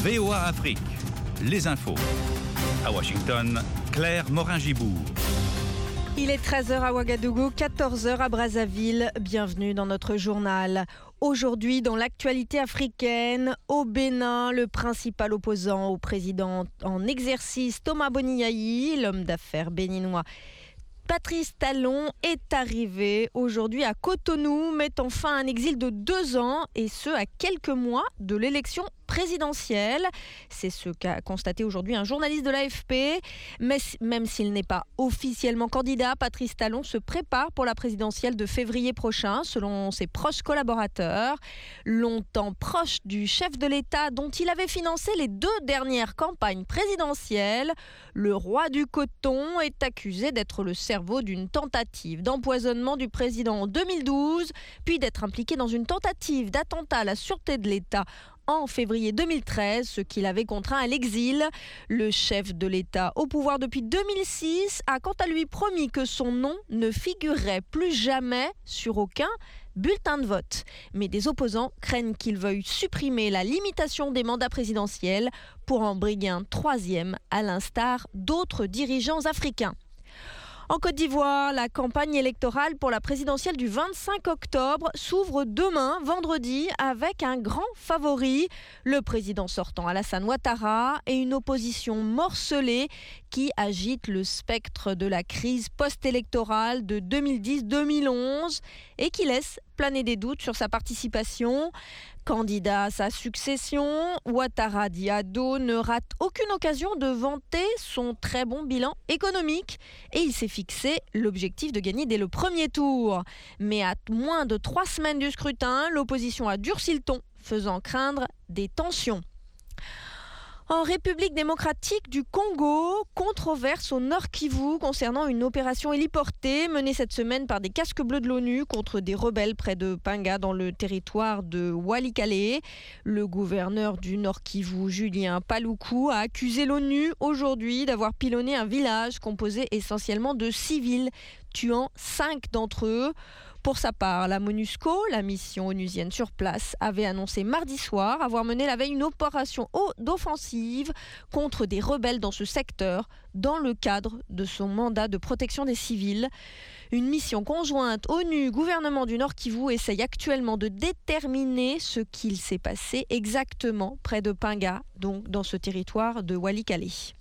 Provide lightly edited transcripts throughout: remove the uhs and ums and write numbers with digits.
VOA Afrique, les infos. À Washington, Claire Morin-Gibourg. Il est 13h à Ouagadougou, 14h à Brazzaville. Bienvenue dans notre journal. Aujourd'hui, dans l'actualité africaine, au Bénin, le principal opposant au président en exercice, Thomas Boniaï, l'homme d'affaires béninois Patrice Talon, est arrivé aujourd'hui à Cotonou, mettant fin à un exil de 2 ans, et ce à quelques mois de l'élection présidentielle. C'est ce qu'a constaté aujourd'hui un journaliste de l'AFP. Mais même s'il n'est pas officiellement candidat, Patrice Talon se prépare pour la présidentielle de février prochain, selon ses proches collaborateurs. Longtemps proche du chef de l'État dont il avait financé les 2 dernières campagnes présidentielles, le roi du coton est accusé d'être le cerveau d'une tentative d'empoisonnement du président en 2012, puis d'être impliqué dans une tentative d'attentat à la sûreté de l'État en février 2013, ce qui l'avait contraint à l'exil. Le chef de l'État au pouvoir depuis 2006 a quant à lui promis que son nom ne figurerait plus jamais sur aucun bulletin de vote. Mais des opposants craignent qu'il veuille supprimer la limitation des mandats présidentiels pour en briguer un 3e, à l'instar d'autres dirigeants africains. En Côte d'Ivoire, la campagne électorale pour la présidentielle du 25 octobre s'ouvre demain, vendredi, avec un grand favori, le président sortant Alassane Ouattara, et une opposition morcelée qui agite le spectre de la crise post-électorale de 2010-2011 et qui laisse planer des doutes sur sa participation. Candidat à sa succession, Ouattara Diado ne rate aucune occasion de vanter son très bon bilan économique et il s'est fixé l'objectif de gagner dès le premier tour. Mais à moins de 3 semaines du scrutin, l'opposition a durci le ton, faisant craindre des tensions. En République démocratique du Congo, controverse au Nord Kivu concernant une opération héliportée menée cette semaine par des casques bleus de l'ONU contre des rebelles près de Pinga dans le territoire de Walikale. Le gouverneur du Nord Kivu, Julien Paluku, a accusé l'ONU aujourd'hui d'avoir pilonné un village composé essentiellement de civils, tuant 5 d'entre eux. Pour sa part, la MONUSCO, la mission onusienne sur place, avait annoncé mardi soir avoir mené la veille une opération d'offensive contre des rebelles dans ce secteur dans le cadre de son mandat de protection des civils. Une mission conjointe ONU-gouvernement du Nord Kivu essaye actuellement de déterminer ce qu'il s'est passé exactement près de Pinga, donc dans ce territoire de Walikale.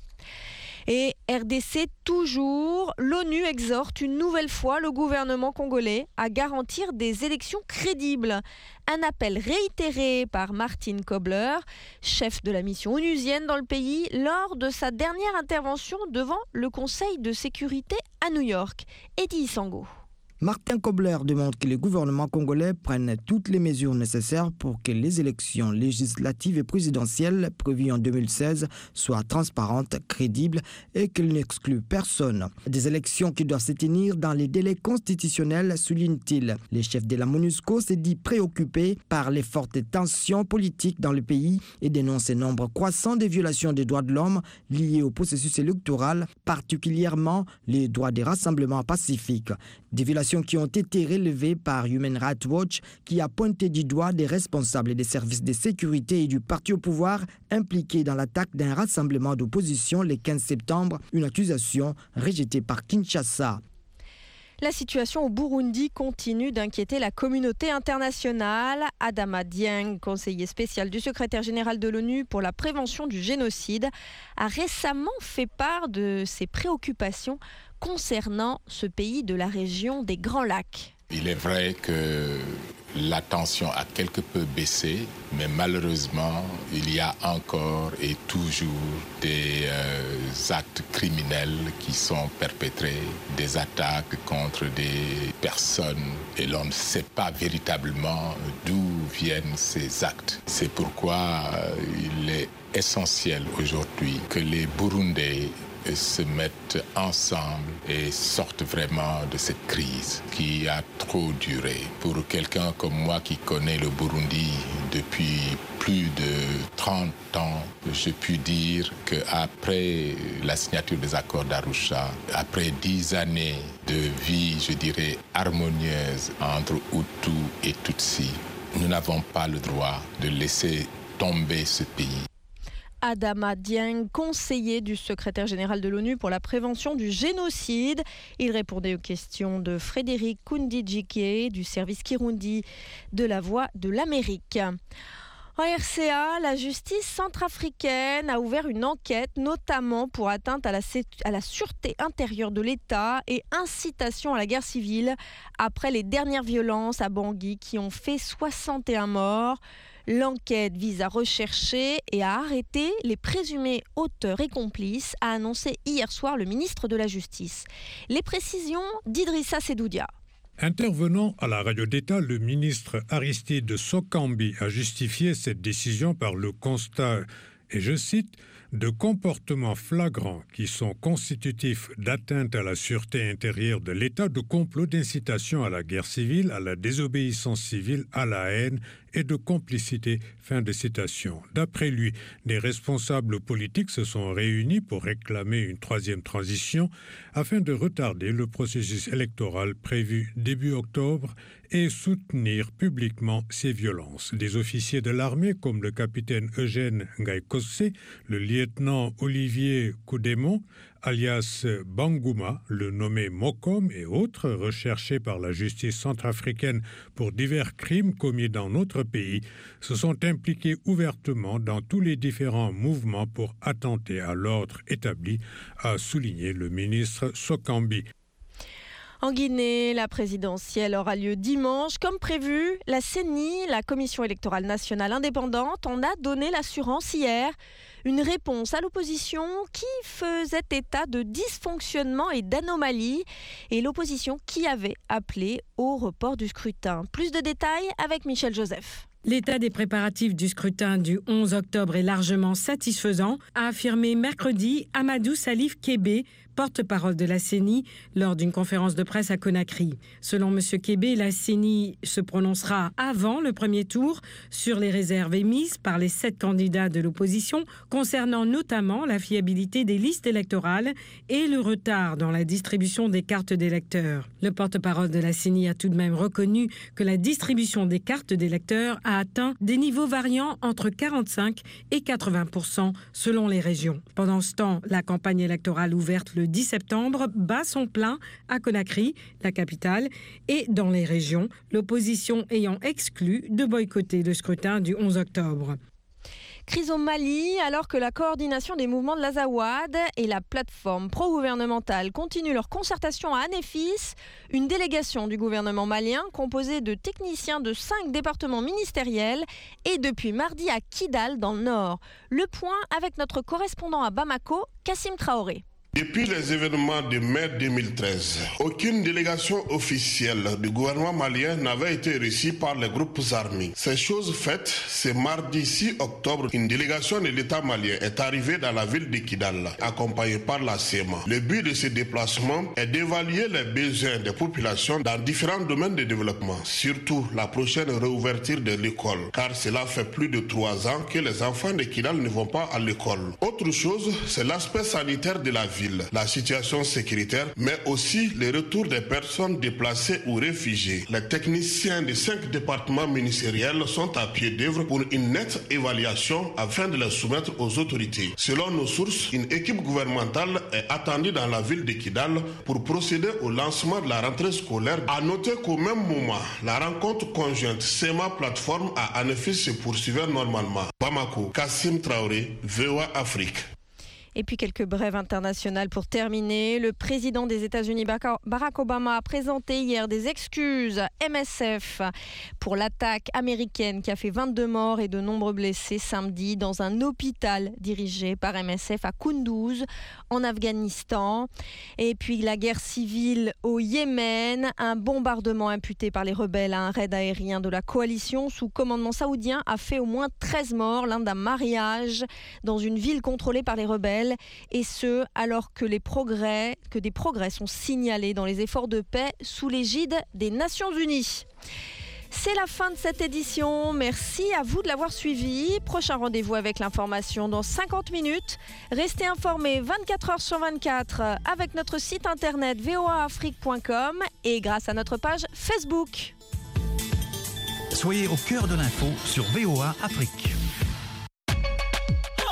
Et RDC toujours, l'ONU exhorte une nouvelle fois le gouvernement congolais à garantir des élections crédibles. Un appel réitéré par Martin Kobler, chef de la mission onusienne dans le pays, lors de sa dernière intervention devant le Conseil de sécurité à New York. Eddie Sango. Martin Kobler demande que le gouvernement congolais prenne toutes les mesures nécessaires pour que les élections législatives et présidentielles prévues en 2016 soient transparentes, crédibles et qu'elles n'excluent personne. Des élections qui doivent se tenir dans les délais constitutionnels, souligne-t-il. Le chef de la MONUSCO s'est dit préoccupé par les fortes tensions politiques dans le pays et dénonce un nombre croissant de violations des droits de l'homme liées au processus électoral, particulièrement les droits des rassemblements pacifiques. Des violations qui ont été relevées par Human Rights Watch, qui a pointé du doigt des responsables des services de sécurité et du parti au pouvoir impliqués dans l'attaque d'un rassemblement d'opposition le 15 septembre, une accusation rejetée par Kinshasa. La situation au Burundi continue d'inquiéter la communauté internationale. Adama Dieng, conseiller spécial du secrétaire général de l'ONU pour la prévention du génocide, a récemment fait part de ses préoccupations concernant ce pays de la région des Grands Lacs. Il est vrai que la tension a quelque peu baissé, mais malheureusement, il y a encore et toujours des actes criminels qui sont perpétrés, des attaques contre des personnes, et l'on ne sait pas véritablement d'où viennent ces actes. C'est pourquoi il est essentiel aujourd'hui que les Burundais se mettent ensemble et sortent vraiment de cette crise qui a trop duré. Pour quelqu'un comme moi qui connaît le Burundi depuis plus de 30 ans, je puis dire qu'après la signature des accords d'Arusha, après 10 années de vie, je dirais, harmonieuse entre Hutu et Tutsi, nous n'avons pas le droit de laisser tomber ce pays. Adama Dieng, conseiller du secrétaire général de l'ONU pour la prévention du génocide. Il répondait aux questions de Frédéric Kundijike du service Kirundi de la Voix de l'Amérique. En RCA, la justice centrafricaine a ouvert une enquête, notamment pour atteinte à la sûreté intérieure de l'État et incitation à la guerre civile, après les dernières violences à Bangui qui ont fait 61 morts. L'enquête vise à rechercher et à arrêter les présumés auteurs et complices, a annoncé hier soir le ministre de la Justice. Les précisions d'Idrissa Sedoudia. Intervenant à la radio d'État, le ministre Aristide Sokambi a justifié cette décision par le constat, et je cite, de comportements flagrants qui sont constitutifs d'atteinte à la sûreté intérieure de l'État, de complot d'incitation à la guerre civile, à la désobéissance civile, à la haine et de complicité. Fin de citation. D'après lui, des responsables politiques se sont réunis pour réclamer une troisième transition afin de retarder le processus électoral prévu début octobre et soutenir publiquement ces violences. Des officiers de l'armée comme le capitaine Eugène Ngaïkossé, le lieutenant Olivier Koudémon, alias Bangouma, le nommé Mokom et autres recherchés par la justice centrafricaine pour divers crimes commis dans notre pays, se sont impliqués ouvertement dans tous les différents mouvements pour attenter à l'ordre établi, a souligné le ministre Sokambi. En Guinée, la présidentielle aura lieu dimanche. Comme prévu, la CENI, la Commission électorale nationale indépendante, en a donné l'assurance hier. Une réponse à l'opposition qui faisait état de dysfonctionnement et d'anomalies, et l'opposition qui avait appelé au report du scrutin. Plus de détails avec Michel Joseph. L'état des préparatifs du scrutin du 11 octobre est largement satisfaisant, a affirmé mercredi Amadou Salif Kébé, porte-parole de la CENI, lors d'une conférence de presse à Conakry. Selon M. Kébé, la CENI se prononcera avant le premier tour sur les réserves émises par les 7 candidats de l'opposition, concernant notamment la fiabilité des listes électorales et le retard dans la distribution des cartes d'électeurs. Le porte-parole de la CENI a tout de même reconnu que la distribution des cartes d'électeurs a atteint des niveaux variant entre 45 et 80% selon les régions. Pendant ce temps, la campagne électorale ouverte le 10 septembre bat son plein à Conakry, la capitale, et dans les régions, l'opposition ayant exclu de boycotter le scrutin du 11 octobre. Crise au Mali, alors que la coordination des mouvements de l'Azawad et la plateforme pro-gouvernementale continuent leur concertation à Anéfis, une délégation du gouvernement malien composée de techniciens de 5 départements ministériels est depuis mardi à Kidal dans le nord. Le point avec notre correspondant à Bamako, Kassim Traoré. Depuis les événements de mai 2013, aucune délégation officielle du gouvernement malien n'avait été reçue par les groupes armés. Ces choses faites, c'est mardi 6 octobre, une délégation de l'État malien est arrivée dans la ville de Kidal, accompagnée par la CEMA. Le but de ce déplacement est d'évaluer les besoins des populations dans différents domaines de développement, surtout la prochaine réouverture de l'école, car cela fait plus de 3 ans que les enfants de Kidal ne vont pas à l'école. Autre chose, c'est l'aspect sanitaire de la ville, la situation sécuritaire, mais aussi le retour des personnes déplacées ou réfugiées. Les techniciens des 5 départements ministériels sont à pied d'œuvre pour une nette évaluation afin de les soumettre aux autorités. Selon nos sources, une équipe gouvernementale est attendue dans la ville de Kidal pour procéder au lancement de la rentrée scolaire. À noter qu'au même moment, la rencontre conjointe SEMA Plateforme à Anéfis se poursuivait normalement. Bamako, Kassim Traoré, VOA Afrique. Et puis quelques brèves internationales pour terminer. Le président des États-Unis, Barack Obama, a présenté hier des excuses à MSF pour l'attaque américaine qui a fait 22 morts et de nombreux blessés samedi dans un hôpital dirigé par MSF à Kunduz, en Afghanistan. Et puis la guerre civile au Yémen, un bombardement imputé par les rebelles à un raid aérien de la coalition sous commandement saoudien a fait au moins 13 morts lors d'un mariage dans une ville contrôlée par les rebelles. Et ce, alors que des progrès sont signalés dans les efforts de paix sous l'égide des Nations Unies. C'est la fin de cette édition. Merci à vous de l'avoir suivi. Prochain rendez-vous avec l'information dans 50 minutes. Restez informés 24 heures sur 24 avec notre site internet voaafrique.com et grâce à notre page Facebook. Soyez au cœur de l'info sur VOA Afrique.